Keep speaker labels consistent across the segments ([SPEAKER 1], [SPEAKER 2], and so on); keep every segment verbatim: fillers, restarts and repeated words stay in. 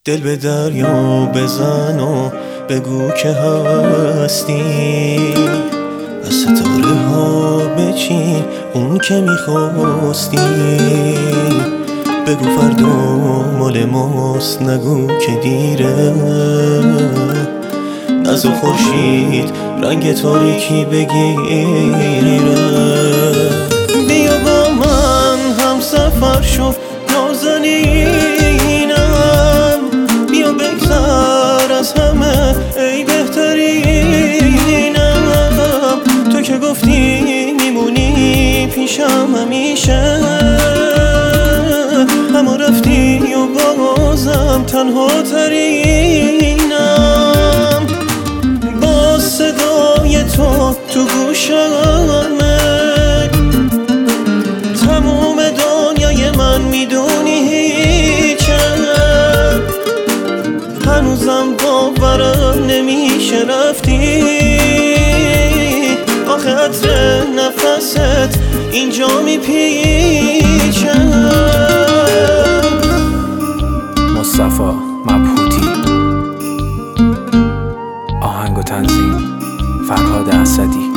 [SPEAKER 1] دل به دریا بزن و بگو که هستی، از ستاره ها بچین اون که میخواستی. بگو فردا مال ماست، نگو که دیره. نزد خورشید رنگ تاریکی بگیره. بیا با من هم سفر شو نازنینم، بیا بگذر از همه ای بهترینم. تو که گفتی میمونی پیشم همیشه، اما رفتی و بازم تنها ترینم. با صدای تو تو گوشمه، تموم دنیای من میدونی هیچه. هنوزم باورم نمیشه رفتی، آخه عطر نفست اینجا میپیچه.
[SPEAKER 2] مصطفی مبهوتی، آهنگ و تنظیم فرهاد اسدی.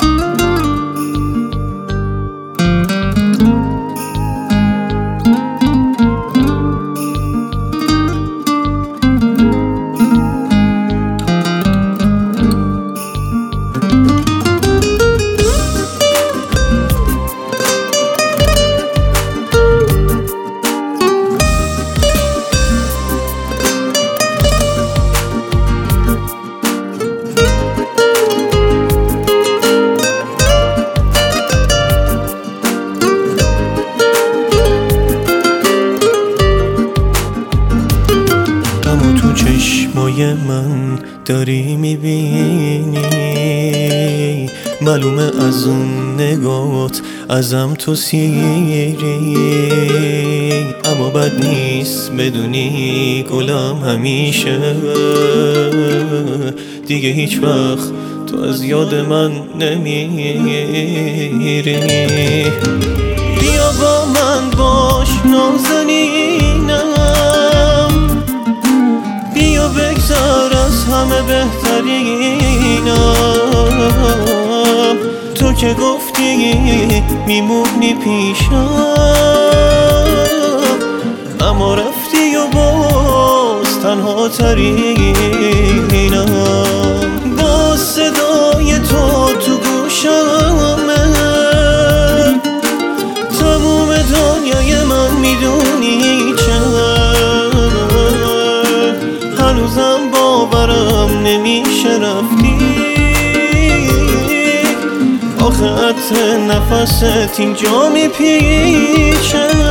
[SPEAKER 1] چشمای من داری میبینی، معلومه از اون نگات ازم تو سیری. اما بد نیست بدونی گلم همیشه دیگه هیچ وقت تو از یاد من نمیری. بیا با من باش نازنینم، بیا بگذر از همه بهترینم. تو که گفتی میمونی پیشم، اما رفتی و باز تنها ترینم. با صدای تو تو گوشمه، تموم دنیای من میدونی چه. هنوزم باورم نمیشه رفتی، آخه عطر نفست اینجا میپیچه.